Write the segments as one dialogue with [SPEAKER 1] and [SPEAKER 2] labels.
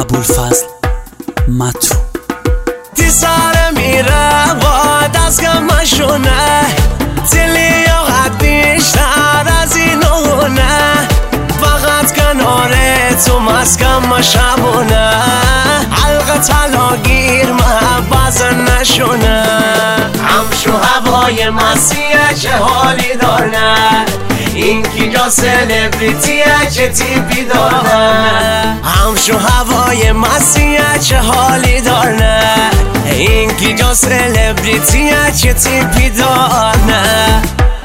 [SPEAKER 1] ابوالفضل متو
[SPEAKER 2] سر میره با دستگمشونه دلی یا حد بیشتر از اینونه فقط کنار تو مسکم شبونه حلقه طلاگیر محبت نشونه همشو هوای مسیح چه حالی داره این کی جا سلبریتیه چه تیپی داره همشو هوای مسیح چه حالی داره این کی جا سلبریتیه چه تیپی داره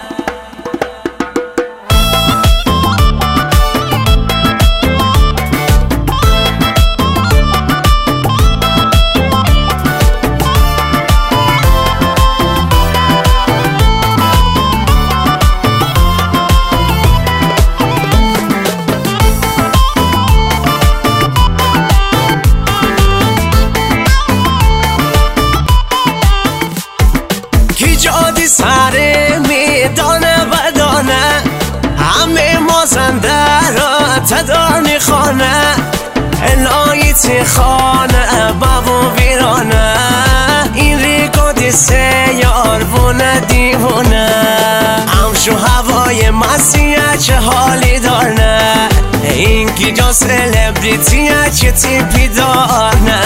[SPEAKER 2] جادی سره میدانه و دانه همه مازنده را تدانی خانه الهیتی خانه بابو ویرانه این ریکودی سیار بونه دیوونه همشو هوای مسیح چه حالی دارنه این کی جا سلبریتیه چه تیپی دارنه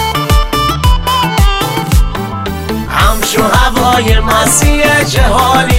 [SPEAKER 2] همشو هوای مسیح چه حالی